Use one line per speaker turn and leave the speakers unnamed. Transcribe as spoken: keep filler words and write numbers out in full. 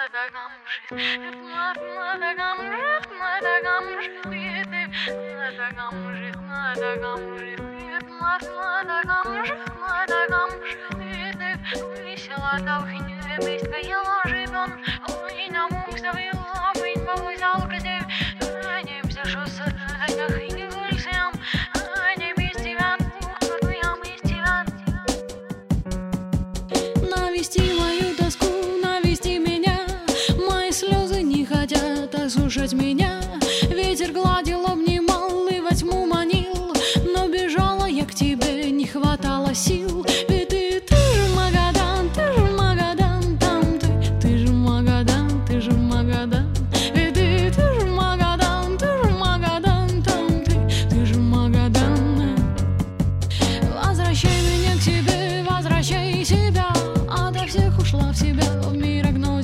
Навести мою тоску, навести меня. Мои слезы не хотят осушать меня. Ветер гладил, обнимал и во тьму манил, но бежала я к тебе, не хватало сил. Ведь ты, ты же Магадан, ты же Магадан, там ты, ты же Магадан, ты же Магадан. Ведь ты, ты же Магадан, ты же Магадан, там ты, ты же Магадан. Возвращай меня к себе, возвращай себя. Ото всех ушла в себя, в мир окно